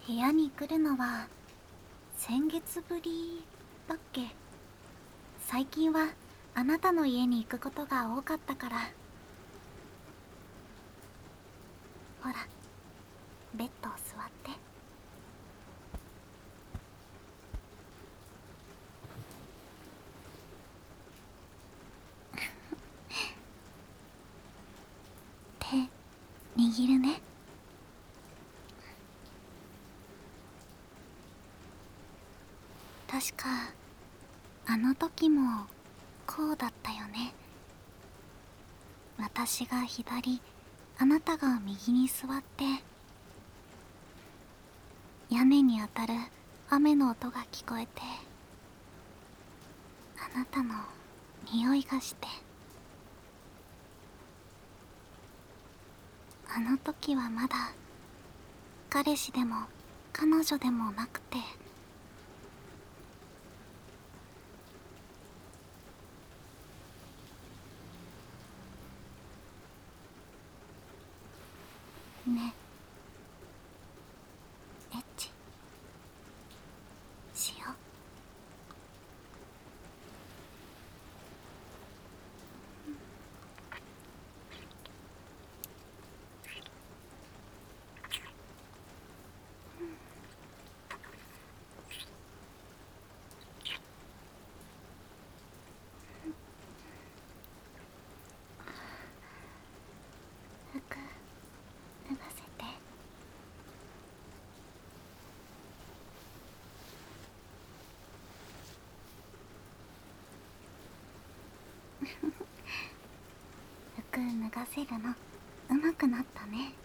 部屋に来るのは先月ぶりだっけ。最近はあなたの家に行くことが多かったから。ほら、ベッドを座って。手握るね。確かあの時もこうだったよね。私が左、あなたが右に座って、屋根に当たる雨の音が聞こえて、あなたの匂いがして。あの時はまだ彼氏でも彼女でもなくて、ね。エッチしよう。服脱がせて。服脱がせるのうまくなったね。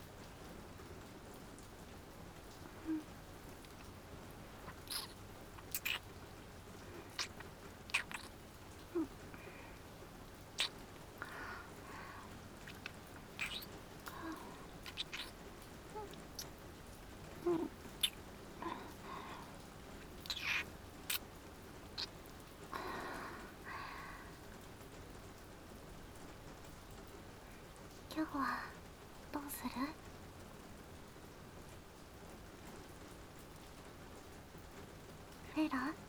今日はどうする？フェラ、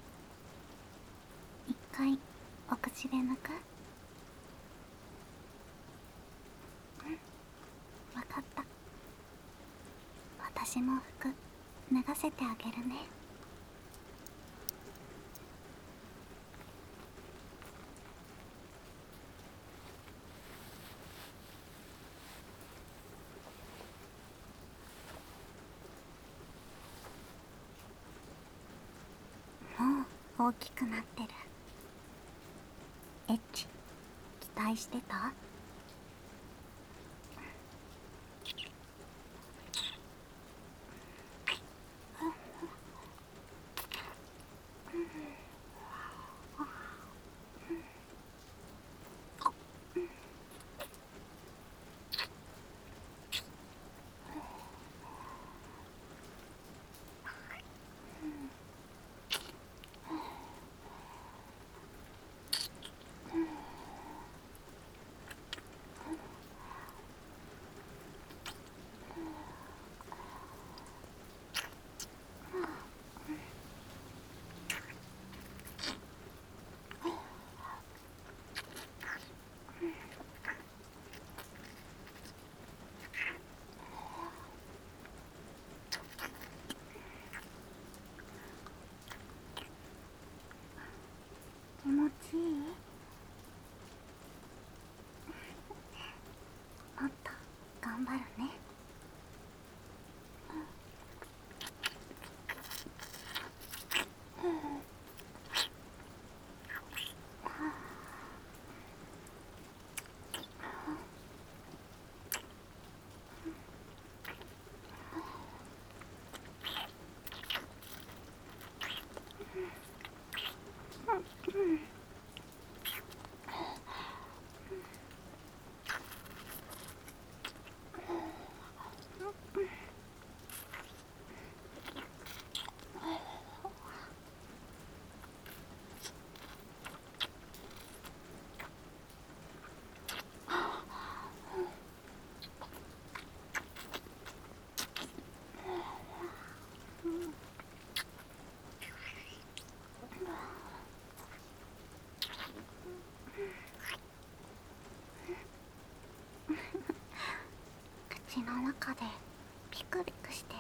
一回お口で抜く？わかった。私も服脱がせてあげるね。もう大きくなってる。エッチ期待してた？ 口の中でピクピクしてる。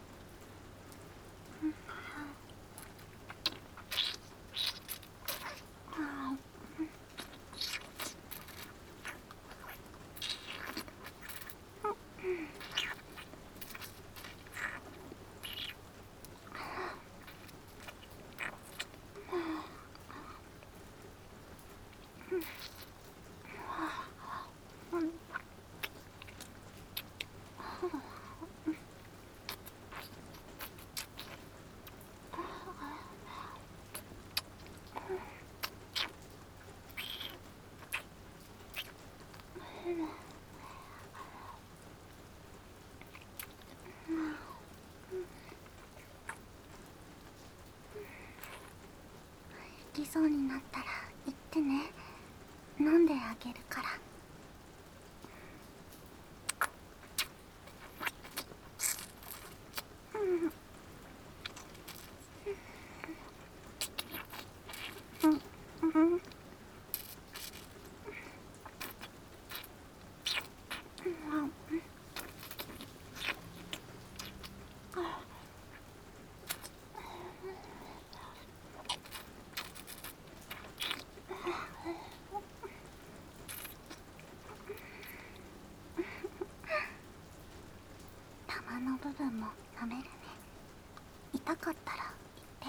行きそうになったら言ってね。飲んであげるから。玉の部分も舐めるね。痛かったら言って。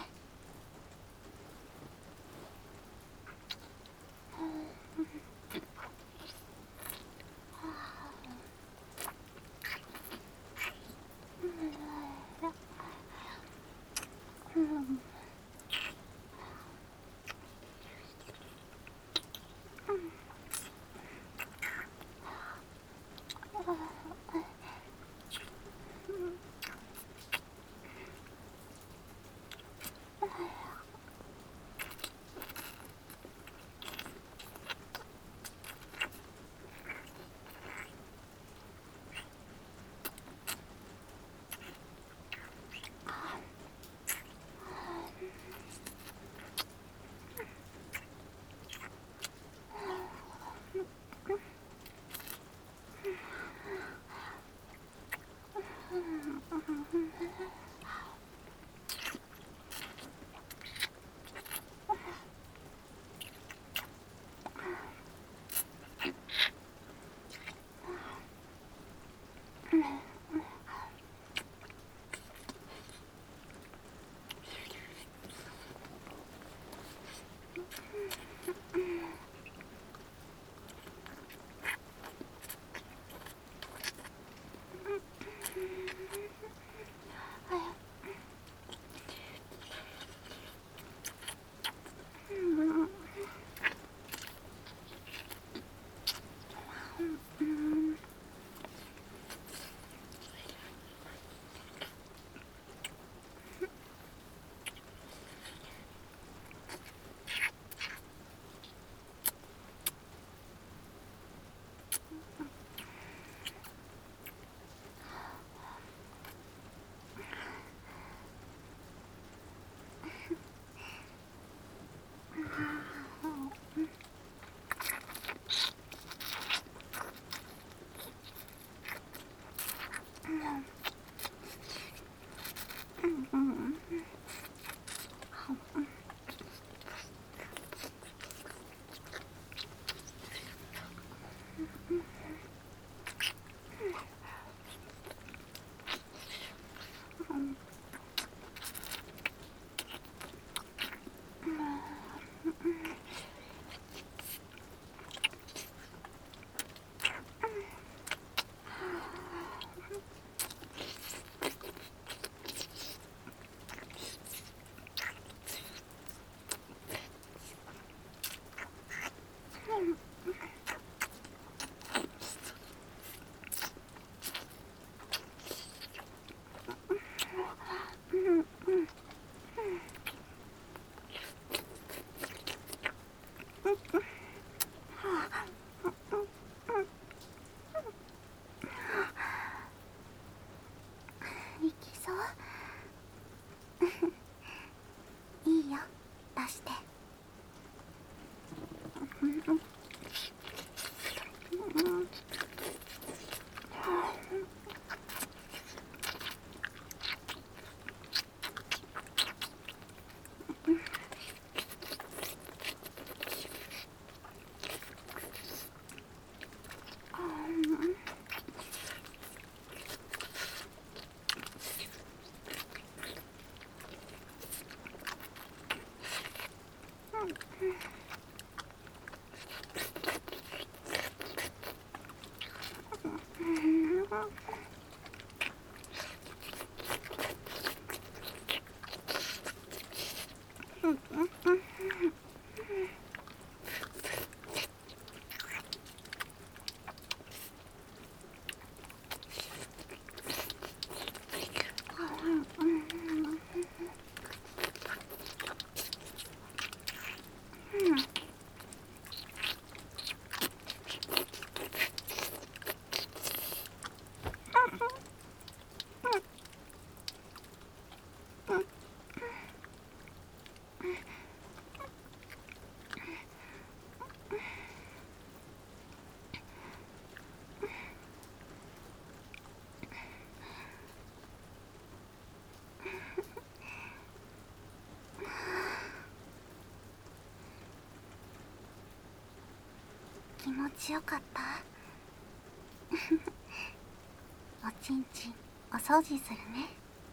いきそういいよ、出して。 気持ちよかった。おちんちんお掃除するね。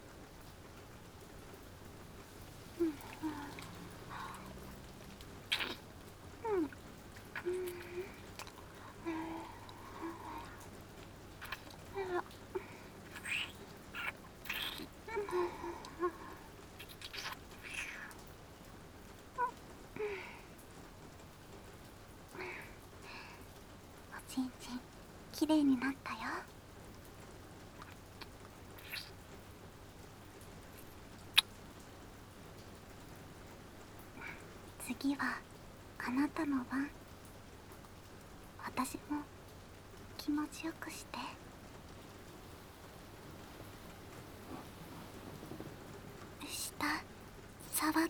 おちんちんきれいになったよ。次はあなたの番。私も気持ちよくして。下触って。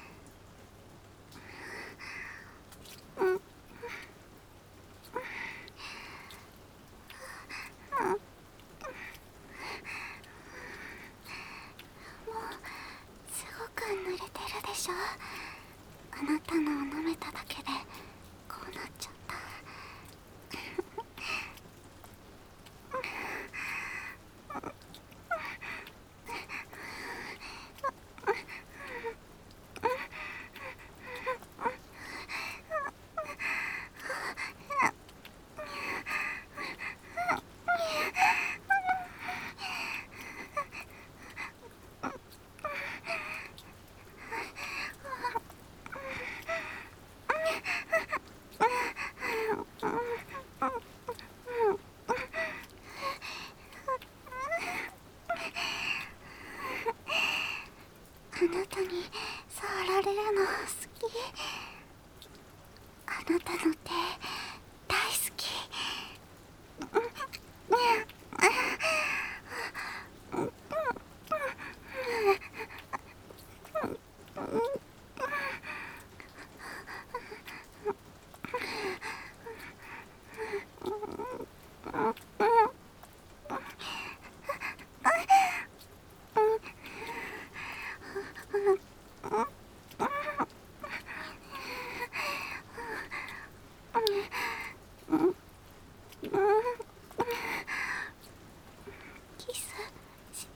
すごく濡れてるでしょ。あなたのを舐めただけでこうなっちゃった。あなたに触られるの好き。あなたの手大好き。キスして。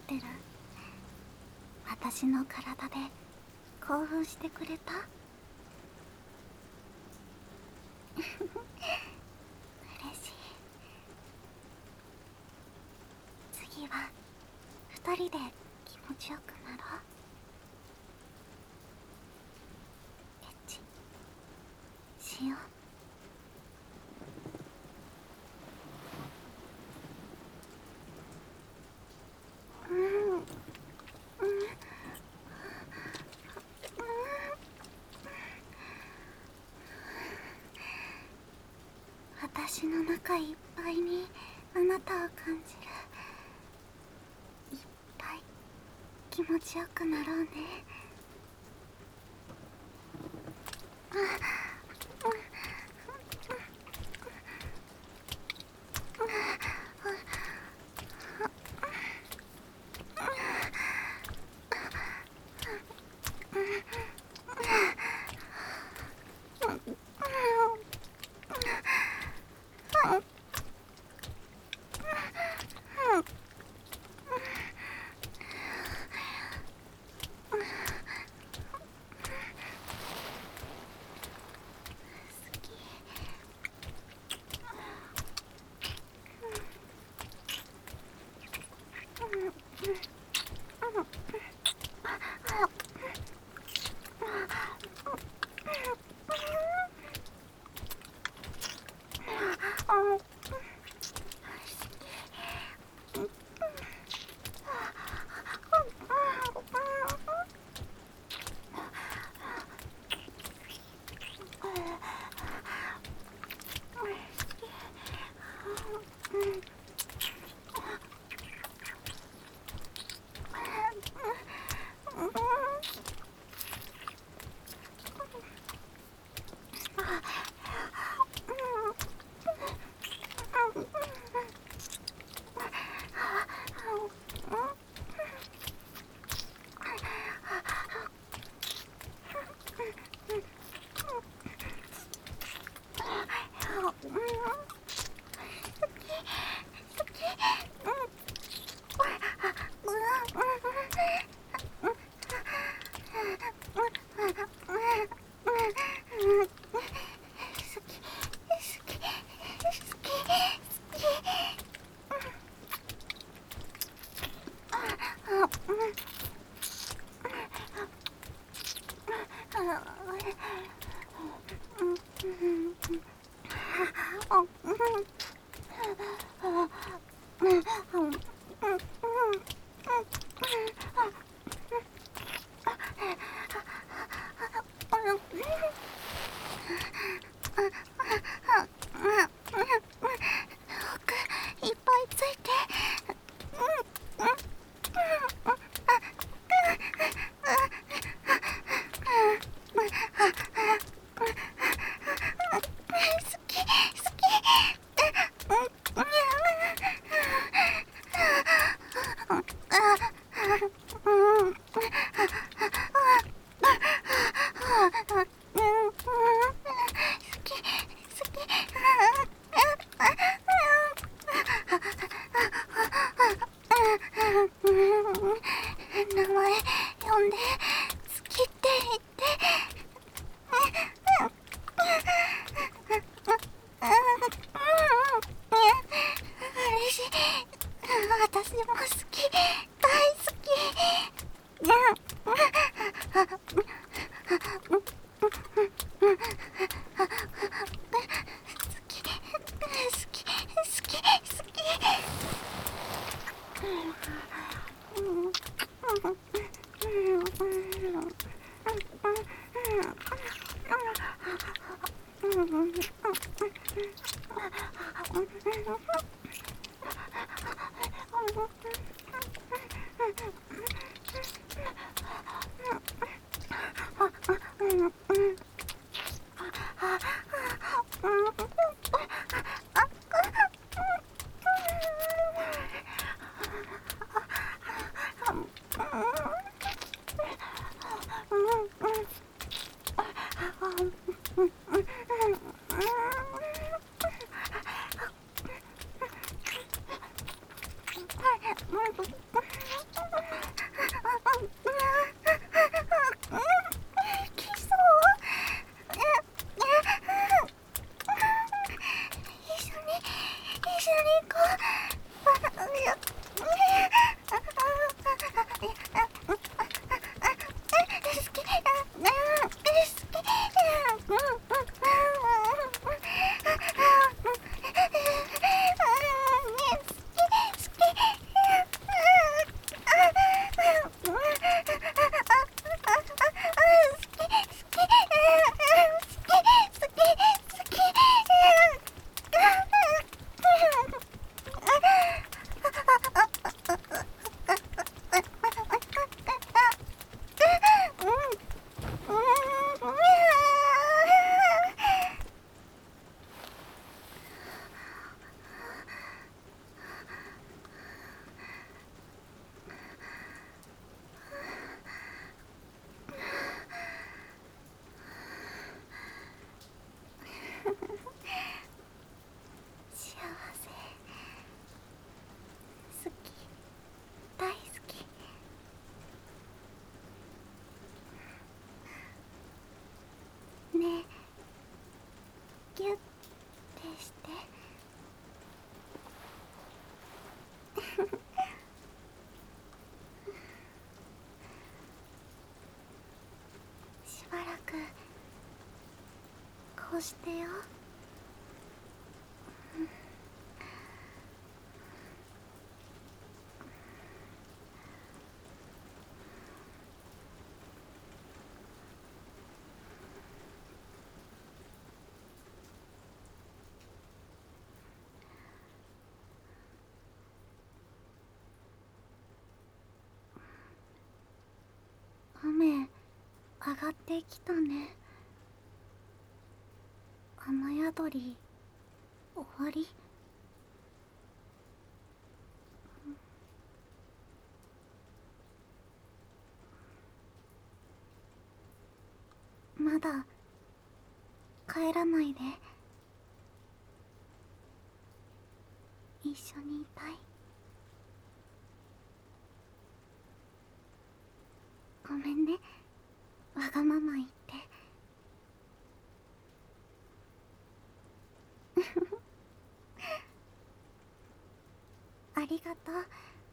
ってる。私の体で興奮してくれた？嬉しい。次は二人で気持ちよくなろう。エッチしよう。私の中いっぱいにあなたを感じる。いっぱい気持ちよくなろうね。名前呼んで好きって言って。嬉しい。私も好き、大好き。 きそう一緒に行こ幸せ好き大好きねえギュッてしてしばらくこうしてよ。雨上がってきたね。雨宿り終わり？まだ帰らないで。一緒にいたい。ごめんね、わがまま言って。ありがとう、